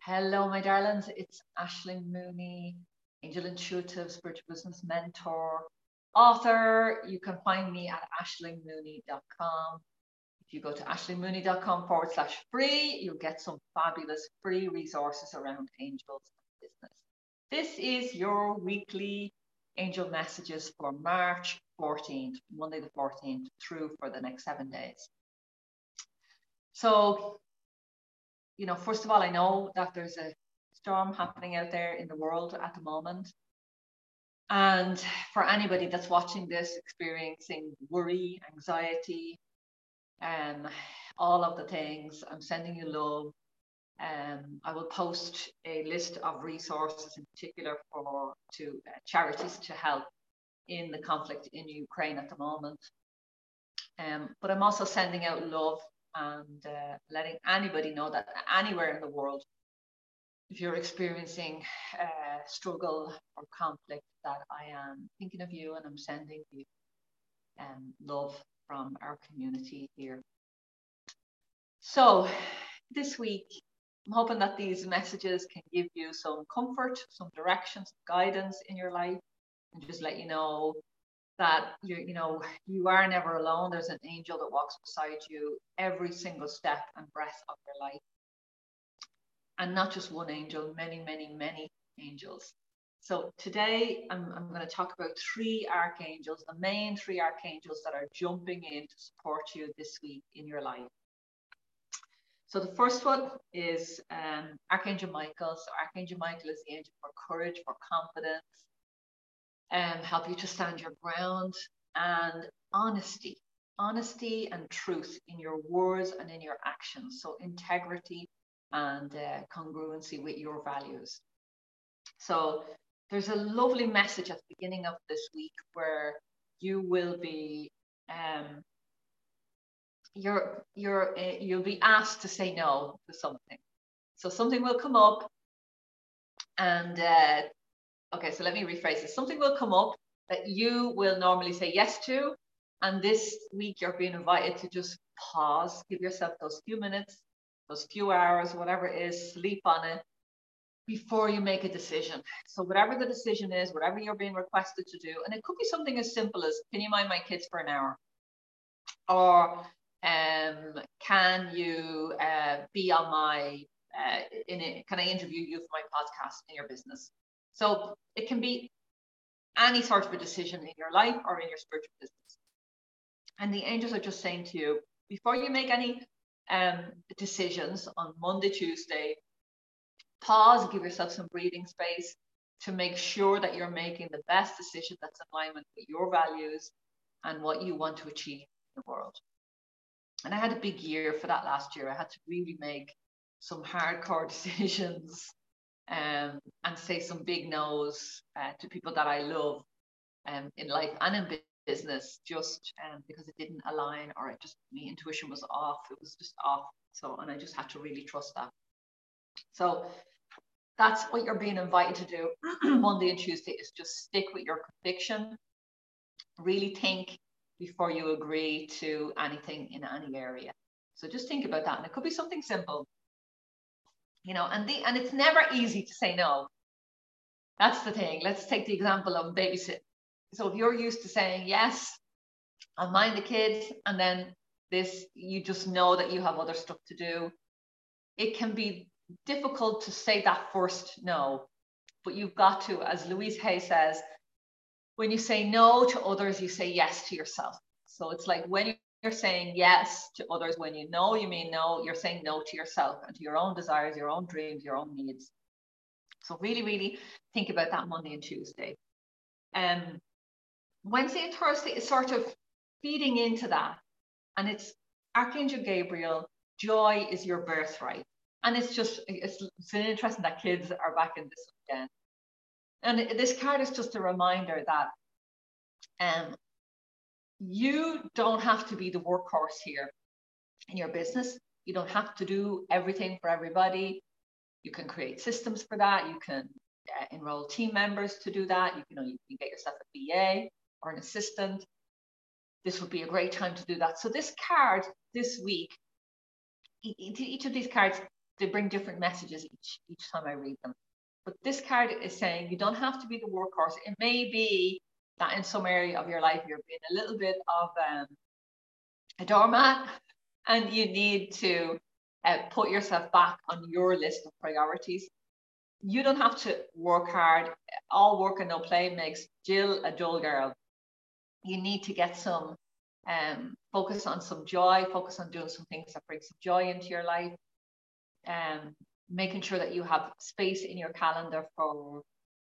Hello, my darlings. It's Aisling Mooney, Angel Intuitive Spiritual Business Mentor, author. You can find me at aislingmooney.com. If you go to aislingmooney.com/free, you'll get some fabulous free resources around angels and business. This is your weekly angel messages for March 14th, Monday the 14th, through for the next 7 days. So, first of all, I know that there's a storm happening out there in the world at the moment. And for anybody that's watching this, experiencing worry, anxiety, and all of the things, I'm sending you love. I will post a list of resources in particular to charities to help in the conflict in Ukraine at the moment. But I'm also sending out love and letting anybody know that anywhere in the world, if you're experiencing struggle or conflict, that I am thinking of you and I'm sending you love from our community here. So this week, I'm hoping that these messages can give you some comfort, some direction, some guidance in your life, and just let you know that you are never alone. There's an angel that walks beside you every single step and breath of your life. And not just one angel, many, many, many angels. So today I'm going to talk about three archangels, the main three archangels that are jumping in to support you this week in your life. So the first one is Archangel Michael. So Archangel Michael is the angel for courage, for confidence, help you to stand your ground, and honesty and truth in your words and in your actions. So integrity and congruency with your values. So there's a lovely message at the beginning of this week where you will be you'll be asked to say no to something. So something will come up, and okay, so let me rephrase this. Something will come up that you will normally say yes to, and this week you're being invited to just pause, give yourself those few minutes, those few hours, whatever it is, sleep on it before you make a decision. So whatever the decision is, whatever you're being requested to do, and it could be something as simple as, can you mind my kids for an hour? Or can you be on my, can I interview you for my podcast in your business? So it can be any sort of a decision in your life or in your spiritual business. And the angels are just saying to you, before you make any decisions on Monday, Tuesday, pause, give yourself some breathing space to make sure that you're making the best decision that's in alignment with your values and what you want to achieve in the world. And I had a big year for that last year. I had to really make some hardcore decisions and say some big no's to people that I love in life and in business, just because it didn't align, or my intuition was off. It was just off. So, and I just had to really trust that. So that's what you're being invited to do Monday and Tuesday, is just stick with your conviction. Really think before you agree to anything in any area. So just think about that. And it could be something simple, and it's never easy to say no. That's the thing. Let's take the example of babysitting. So if you're used to saying yes, I'll mind the kids, and then you just know that you have other stuff to do, it can be difficult to say that first no. But you've got to, as Louise Hay says, when you say no to others, you say yes to yourself. So it's like when you're saying yes to others, when you mean no, you're saying no to yourself and to your own desires, your own dreams, your own needs. So really, really think about that Monday and Tuesday. Wednesday and Thursday is sort of feeding into that. And it's Archangel Gabriel, joy is your birthright. And it's interesting that kids are back in this again. And this card is just a reminder that you don't have to be the workhorse here in your business. You don't have to do everything for everybody. You can create systems for that. You can enroll team members to do that. You can get yourself a VA or an assistant. This would be a great time to do that. So this card this week, each of these cards, they bring different messages each time I read them. But this card is saying you don't have to be the workhorse. It may be that in some area of your life you're being a little bit of a doormat, and you need to put yourself back on your list of priorities. You don't have to work hard. All work and no play makes Jill a dull girl. You need to get some focus on some joy, focus on doing some things that bring some joy into your life, making sure that you have space in your calendar for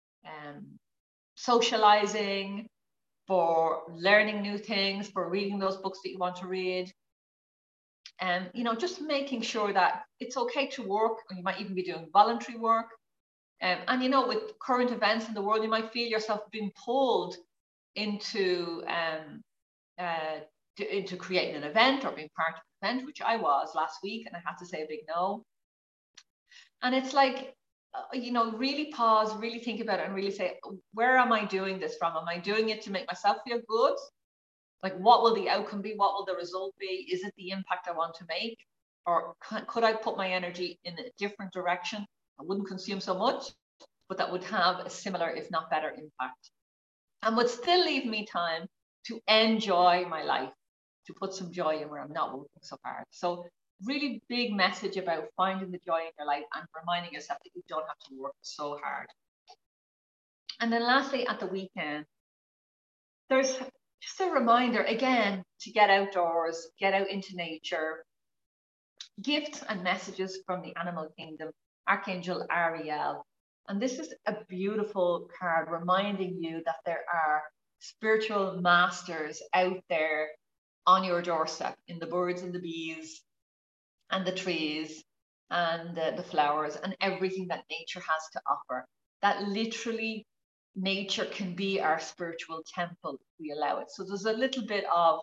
socializing, for learning new things, for reading those books that you want to read. And, you know, just making sure that it's okay to work, or you might even be doing voluntary work. And, you know, with current events in the world, you might feel yourself being pulled into creating an event or being part of an event, which I was last week, and I had to say a big no. And it's like, you know, really pause, really think about it, and really say, where am I doing this from? Am I doing it to make myself feel good? Like, what will the outcome be? What will the result be? Is it the impact I want to make? Or could I put my energy in a different direction? I wouldn't consume so much, but that would have a similar, if not better, impact. And would still leave me time to enjoy my life, to put some joy in where I'm not working so hard. So really big message about finding the joy in your life and reminding yourself that you don't have to work so hard. And then lastly, at the weekend, there's just a reminder again to get outdoors, get out into nature. Gifts and messages from the animal kingdom, Archangel Ariel. And this is a beautiful card reminding you that there are spiritual masters out there on your doorstep, in the birds and the bees and the trees and the flowers and everything that nature has to offer. That literally nature can be our spiritual temple if we allow it. So there's a little bit of,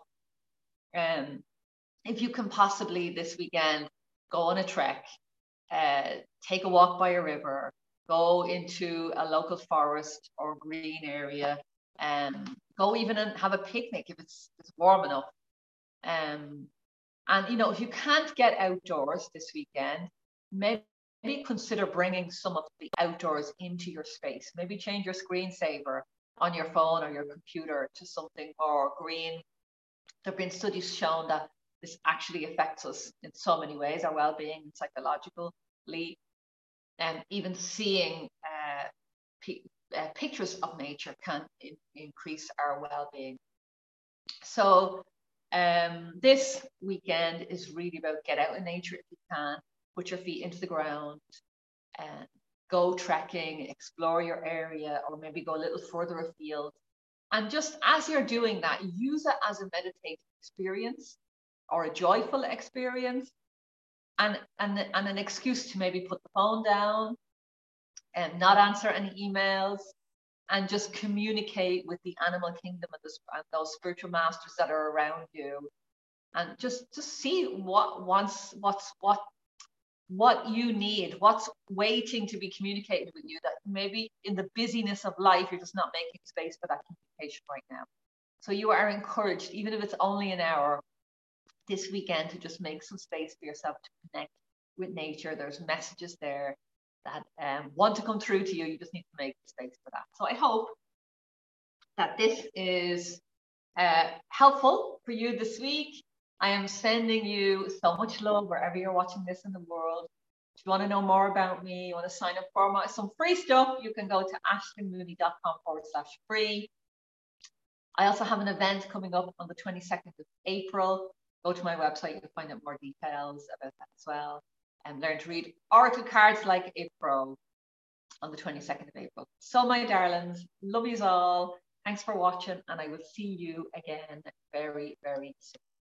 if you can possibly this weekend go on a trek, take a walk by a river, go into a local forest or green area, go even and have a picnic if it's warm enough. And, you know, if you can't get outdoors this weekend, maybe consider bringing some of the outdoors into your space. Maybe change your screensaver on your phone or your computer to something more green. There have been studies shown that this actually affects us in so many ways, our well-being psychologically, and even seeing pictures of nature can increase our well-being. So this weekend is really about get out in nature if you can, put your feet into the ground, and go trekking, explore your area, or maybe go a little further afield. And just as you're doing that, use it as a meditative experience or a joyful experience, and an excuse to maybe put the phone down and not answer any emails, and just communicate with the animal kingdom and those spiritual masters that are around you, and just see what you need, what's waiting to be communicated with you, that maybe in the busyness of life you're just not making space for that communication right now. So you are encouraged, even if it's only an hour this weekend, to just make some space for yourself to connect with nature. There's messages there that want to come through to you. You just need to make space for that. So I hope that this is helpful for you this week. I am sending you so much love wherever you're watching this in the world. If you want to know more about me, you want to sign up for some free stuff, you can go to ashleymooney.com/free. I also have an event coming up on the 22nd of April. Go to my website, you'll find out more details about that as well. And learn to read oracle cards like a pro on the 22nd of April. So my darlings, love yous all. Thanks for watching, and I will see you again very, very soon.